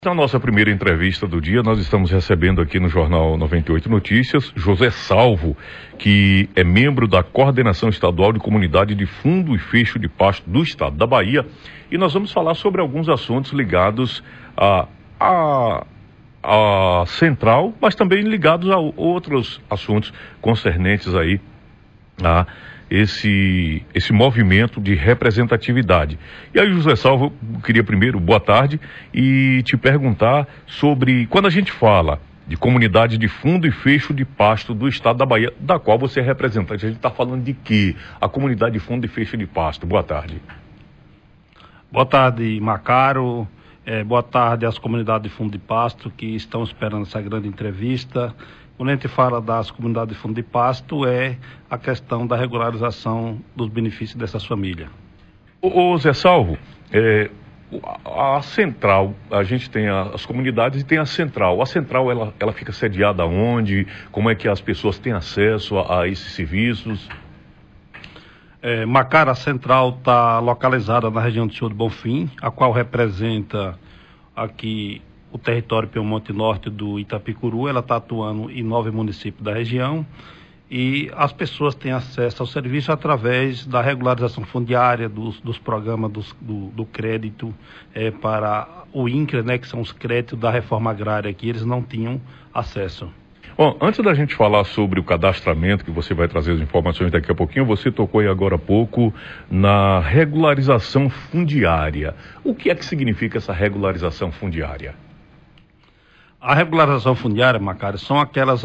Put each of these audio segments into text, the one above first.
Na nossa primeira entrevista do dia, nós estamos recebendo aqui no Jornal 98 Notícias, José Salvo, que é membro da Coordenação Estadual de Comunidade de Fundo e Fecho de Pasto do Estado da Bahia, e nós vamos falar sobre alguns assuntos ligados à central, mas também ligados a outros assuntos concernentes aí a esse movimento de representatividade. E aí, José Salvo, eu queria primeiro, boa tarde, e te perguntar sobre, quando a gente fala de comunidade de fundo e fecho de pasto do estado da Bahia, da qual você é representante, a gente está falando de quê? A comunidade de fundo e fecho de pasto. Boa tarde. Boa tarde, Macaro. Boa tarde às comunidades de fundo de pasto que estão esperando essa grande entrevista. Quando a gente fala das comunidades de fundo de pasto, é a questão da regularização dos benefícios dessas famílias. Ô Zé Salvo, a central, a gente tem as comunidades e tem a central. A central, ela fica sediada onde? Como é que as pessoas têm acesso a esses serviços? Macaro, a central está localizada na região do Senhor do Bonfim, a qual representa aqui o território Piemonte Norte do Itapicuru. Ela está atuando em 9 municípios da região e as pessoas têm acesso ao serviço através da regularização fundiária, dos programas do crédito para o INCRA, né, que são os créditos da reforma agrária, que eles não tinham acesso. Bom, antes da gente falar sobre o cadastramento, que você vai trazer as informações daqui a pouquinho, você tocou aí agora há pouco na regularização fundiária. O que é que significa essa regularização fundiária? A regularização fundiária, Macário, são aquelas,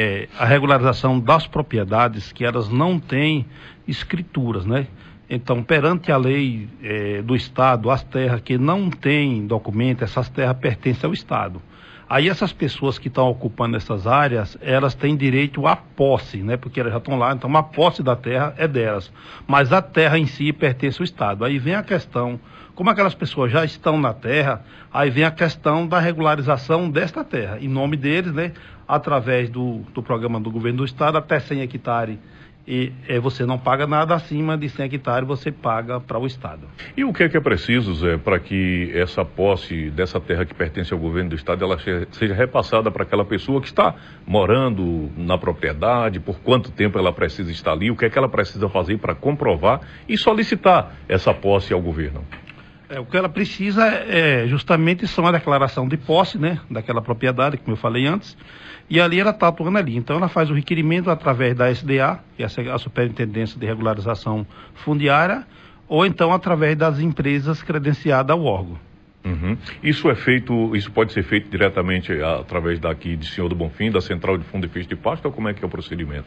a regularização das propriedades que elas não têm escrituras, né? Então, perante a lei do Estado, as terras que não têm documento, essas terras pertencem ao Estado. Aí essas pessoas que estão ocupando essas áreas, elas têm direito à posse, né? Porque elas já estão lá, então a posse da terra é delas. Mas a terra em si pertence ao Estado. Aí vem a questão, como aquelas pessoas já estão na terra, aí vem a questão da regularização desta terra, em nome deles, né? Através do programa do governo do Estado, até 100 hectares. E você não paga nada, acima de 100 hectares você paga para o Estado. E o que é preciso, Zé, para que essa posse dessa terra que pertence ao governo do Estado, ela seja repassada para aquela pessoa que está morando na propriedade, por quanto tempo ela precisa estar ali, o que é que ela precisa fazer para comprovar e solicitar essa posse ao governo? O que ela precisa justamente são a declaração de posse, né, daquela propriedade, como eu falei antes, e ali ela está atuando ali. Então ela faz o requerimento através da SDA, que é a Superintendência de Regularização Fundiária, ou então através das empresas credenciadas ao órgão. Uhum. Isso pode ser feito diretamente através daqui de Senhor do Bonfim, da Central de Fundo e Fecho de Pasto, ou como é que é o procedimento?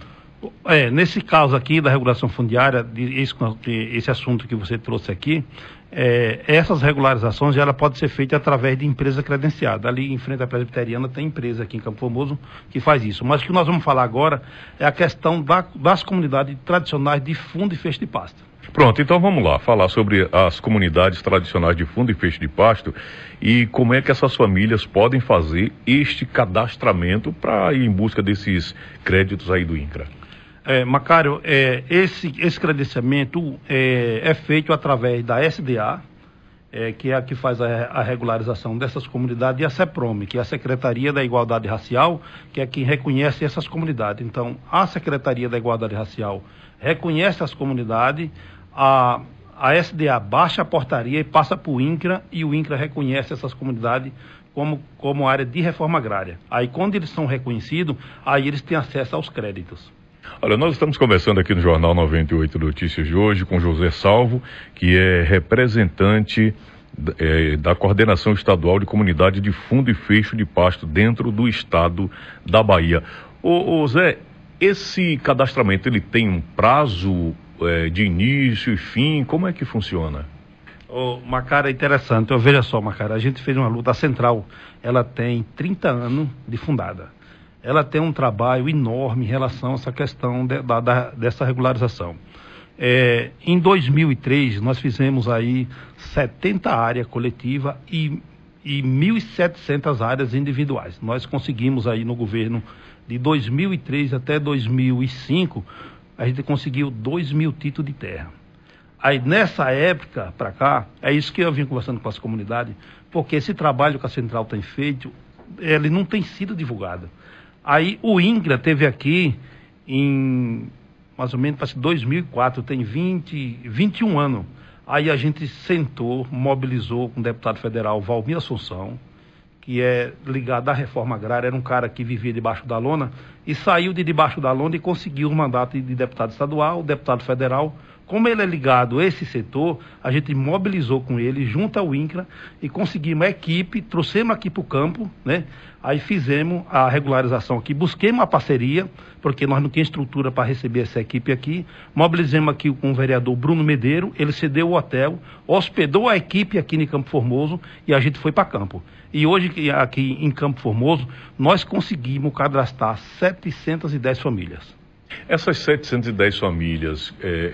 Nesse caso aqui da regulação fundiária, esse assunto que você trouxe aqui, essas regularizações ela pode ser feita através de empresa credenciada. Ali em frente à Presbiteriana tem empresa aqui em Campo Formoso que faz isso. Mas o que nós vamos falar agora é a questão das comunidades tradicionais de fundo e fecho de pasto. Pronto, então vamos lá, falar sobre as comunidades tradicionais de fundo e fecho de pasto e como é que essas famílias podem fazer este cadastramento para ir em busca desses créditos aí do INCRA. Macário, esse credenciamento é feito através da SDA, que é a que faz a regularização dessas comunidades, e a CEPROME, que é a Secretaria da Igualdade Racial, que é quem reconhece essas comunidades. Então, a Secretaria da Igualdade Racial reconhece as comunidades, a SDA baixa a portaria e passa para o INCRA, e o INCRA reconhece essas comunidades como área de reforma agrária. Aí, quando eles são reconhecidos, aí eles têm acesso aos créditos. Olha, nós estamos conversando aqui no Jornal 98 Notícias de hoje com José Salvo, que é representante da Coordenação Estadual de Comunidade de Fundo e Fecho de Pasto dentro do estado da Bahia. Ô Zé, esse cadastramento, ele tem um prazo de início e fim? Como é que funciona? Macário, é interessante. Veja só, Macário, a gente fez uma luta. A Central, ela tem 30 anos de fundada. Ela tem um trabalho enorme em relação a essa questão dessa regularização. Em 2003, nós fizemos aí 70 áreas coletivas e 1.700 áreas individuais. Nós conseguimos aí no governo de 2003 até 2005, a gente conseguiu 2.000 títulos de terra. Aí nessa época para cá, é isso que eu vim conversando com as comunidades, porque esse trabalho que a Central tem feito, ele não tem sido divulgado. Aí o INCRA teve aqui em mais ou menos, parece que 2004, tem 21 anos. Aí a gente sentou, mobilizou com o deputado federal Valmir Assunção, que é ligado à reforma agrária, era um cara que vivia debaixo da lona, e saiu de debaixo da lona e conseguiu o mandato de deputado estadual, deputado federal. Como ele é ligado a esse setor, a gente mobilizou com ele, junto ao INCRA, e conseguimos a equipe, trouxemos aqui para o campo, né? Aí fizemos a regularização aqui, busquemos uma parceria, porque nós não tínhamos estrutura para receber essa equipe aqui, mobilizamos aqui com o vereador Bruno Medeiro, ele cedeu o hotel, hospedou a equipe aqui em Campo Formoso e a gente foi para campo. E hoje aqui em Campo Formoso, nós conseguimos cadastrar 710 famílias. Essas 710 famílias,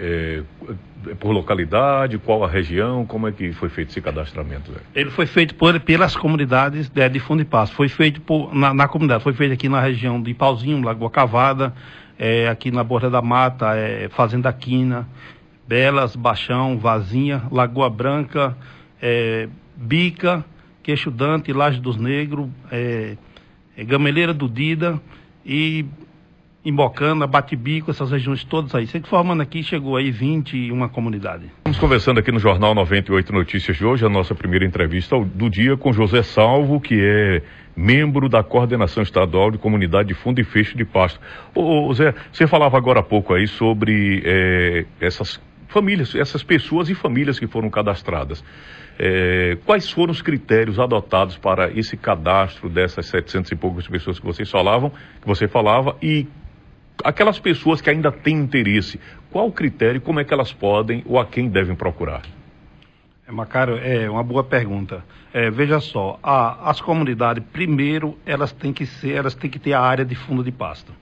por localidade, qual a região, como é que foi feito esse cadastramento? Ele foi feito pelas comunidades de Fundo e Pasto, foi feito na comunidade, foi feito aqui na região de Pauzinho, Lagoa Cavada, aqui na Borda da Mata, Fazenda Quina, Belas, Baixão, Vazinha, Lagoa Branca, Bica, Queixo Dante, Laje dos Negros, Gameleira do Dida e Imbocana, Bate-Bico, essas regiões todas aí. Sempre formando aqui, chegou aí 21 comunidades. Estamos conversando aqui no Jornal 98 Notícias de hoje, a nossa primeira entrevista do dia com José Salvo, que é membro da Coordenação Estadual de Comunidade de Fundo e Fecho de Pasto. Ô Zé, você falava agora há pouco aí sobre essas famílias, essas pessoas e famílias que foram cadastradas. Quais foram os critérios adotados para esse cadastro dessas 700 e poucas pessoas que você falava, e aquelas pessoas que ainda têm interesse, qual o critério, como é que elas podem ou a quem devem procurar? Macário, é uma boa pergunta. Veja só, as comunidades, primeiro, elas têm que ter a área de fundo de pasto.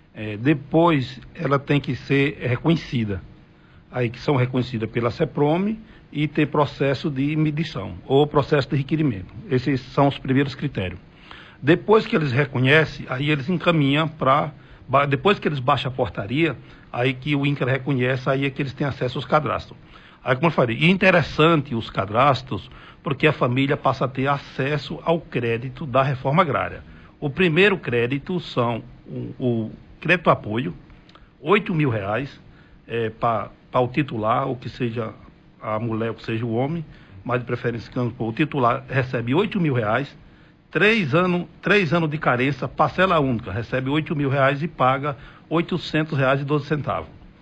Depois, ela tem que ser reconhecida. Aí que são reconhecidas pela CEPROME e ter processo de medição ou processo de requerimento. Esses são os primeiros critérios. Depois que eles reconhecem, aí eles encaminham para... Depois que eles baixam a portaria, aí que o INCRA reconhece, aí é que eles têm acesso aos cadastros. Aí, como eu falei, e interessante os cadastros, porque a família passa a ter acesso ao crédito da reforma agrária. O primeiro crédito são o crédito apoio, R$8.000, para o titular, ou que seja a mulher, ou que seja o homem, mas de preferência o titular recebe R$8.000, 3 anos de carência, parcela única, recebe R$8.000 e paga R$800,12.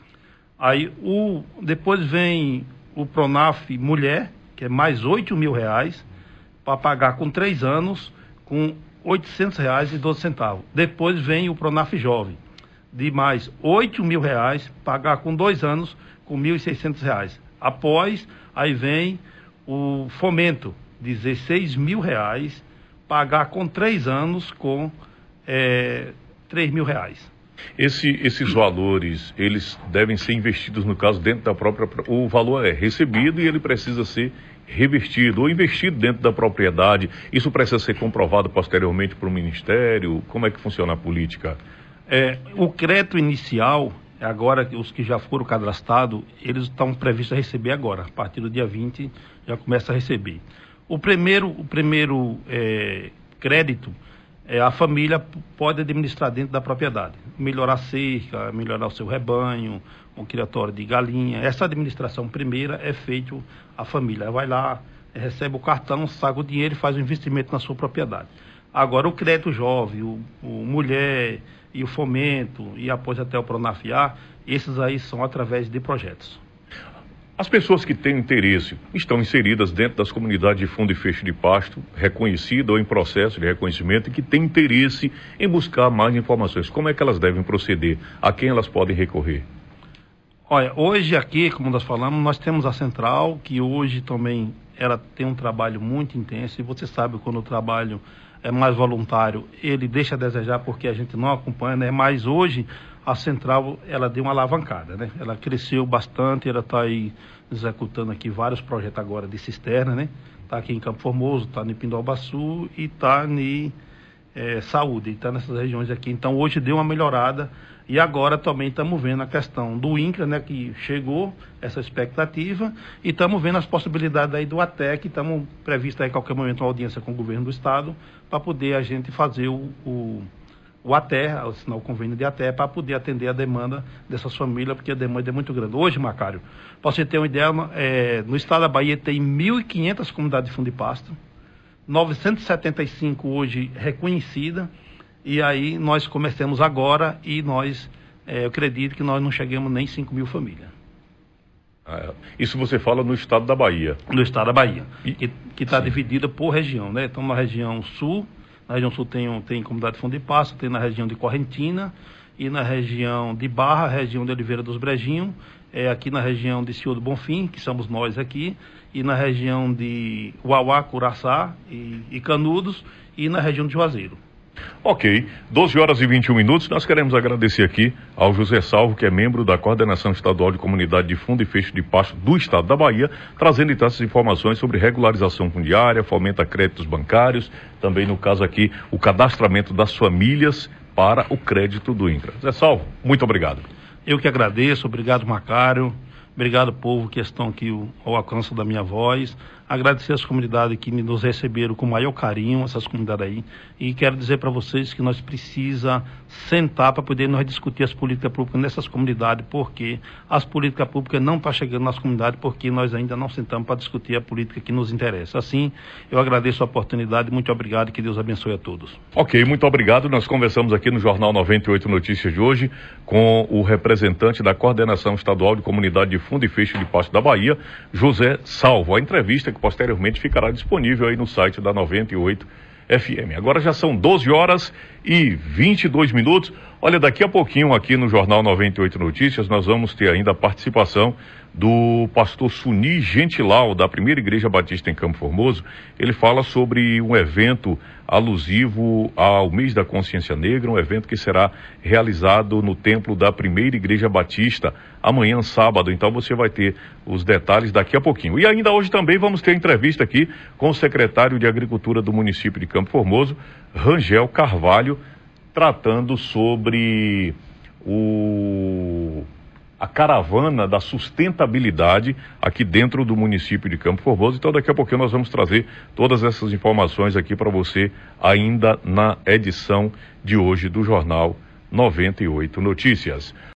Aí depois vem o Pronaf Mulher, que é mais R$8.000, para pagar com 3 anos, com R$800,12. Depois vem o Pronaf Jovem, de mais R$8.000, pagar com 2 anos, com R$1.600. Após, aí vem o Fomento, R$16.000, pagar com 3 anos, com R$3.000. Esses valores, eles devem ser investidos, no caso, dentro da própria... O valor é recebido e ele precisa ser revertido ou investido dentro da propriedade. Isso precisa ser comprovado posteriormente para o Ministério? Como é que funciona a política? O crédito inicial, agora os que já foram cadastrados, eles estão previstos a receber agora. A partir do dia 20 já começa a receber. O primeiro crédito, a família pode administrar dentro da propriedade. Melhorar a cerca, melhorar o seu rebanho, um criatório de galinha. Essa administração primeira é feita a família. Vai lá, recebe o cartão, saca o dinheiro e faz o investimento na sua propriedade. Agora, o crédito jovem, o mulher e o fomento, e após até o Pronafiar, esses aí são através de projetos. As pessoas que têm interesse estão inseridas dentro das comunidades de fundo e fecho de pasto, reconhecida ou em processo de reconhecimento, e que têm interesse em buscar mais informações. Como é que elas devem proceder? A quem elas podem recorrer? Olha, hoje aqui, como nós falamos, nós temos a central, que hoje também ela tem um trabalho muito intenso, e você sabe, quando o trabalho é mais voluntário, ele deixa a desejar porque a gente não acompanha, né? Mas hoje a central, ela deu uma alavancada, né? Ela cresceu bastante, ela está aí executando aqui vários projetos agora de cisterna, né? Está aqui em Campo Formoso, está em Pindobaçu e está em saúde, está nessas regiões aqui. Então hoje deu uma melhorada e agora também estamos vendo a questão do INCRA, né, que chegou essa expectativa, e estamos vendo as possibilidades aí do ATEC, estamos previsto aí a qualquer momento uma audiência com o governo do estado para poder a gente fazer o ATE, assinar o convênio de ATE, para poder atender a demanda dessas famílias, porque a demanda é muito grande. Hoje, Macário, para você ter uma ideia, no estado da Bahia tem 1.500 comunidades de fundo de pasto, 975 hoje reconhecidas, e aí nós começamos agora e eu acredito que nós não chegamos nem 5.000 famílias. Isso você fala no estado da Bahia? No estado da Bahia, que está dividida por região, né? Então na região sul tem comunidade de fundo de pasto, tem na região de Correntina e na região de Barra, região de Oliveira dos Brejinhos, aqui na região de Senhor do Bonfim, que somos nós aqui, e na região de Uauá, Curaçá e Canudos, e na região de Juazeiro. Ok, 12 horas e 21 minutos, nós queremos agradecer aqui ao José Salvo, que é membro da Coordenação Estadual de Comunidade de Fundo e Fecho de Pasto do Estado da Bahia, trazendo então essas informações sobre regularização fundiária, fomenta créditos bancários, também no caso aqui o cadastramento das famílias para o crédito do INCRA. José Salvo, muito obrigado. Eu que agradeço, obrigado Macário, obrigado povo que estão aqui ao alcance da minha voz. Agradecer às comunidades que nos receberam com o maior carinho, essas comunidades aí. E quero dizer para vocês que nós precisamos sentar para poder nós discutir as políticas públicas nessas comunidades, porque as políticas públicas não estão chegando nas comunidades, porque nós ainda não sentamos para discutir a política que nos interessa. Assim, eu agradeço a oportunidade, muito obrigado e que Deus abençoe a todos. Ok, muito obrigado. Nós conversamos aqui no Jornal 98 Notícias de hoje com o representante da Coordenação Estadual de Comunidade de Fundo e Fecho de Pasto da Bahia, José Salvo. A entrevista que posteriormente ficará disponível aí no site da 98 FM. Agora já são 12 horas e 22 minutos. Olha, daqui a pouquinho aqui no Jornal 98 Notícias nós vamos ter ainda a participação do pastor Suni Gentilau, da Primeira Igreja Batista em Campo Formoso. Ele fala sobre um evento alusivo ao mês da Consciência Negra, um evento que será realizado no templo da Primeira Igreja Batista amanhã, sábado. Então você vai ter os detalhes daqui a pouquinho. E ainda hoje também vamos ter entrevista aqui com o secretário de Agricultura do município de Campo Formoso, Rangel Carvalho, tratando sobre a caravana da sustentabilidade aqui dentro do município de Campo Formoso. Então daqui a pouquinho nós vamos trazer todas essas informações aqui para você ainda na edição de hoje do Jornal 98 Notícias.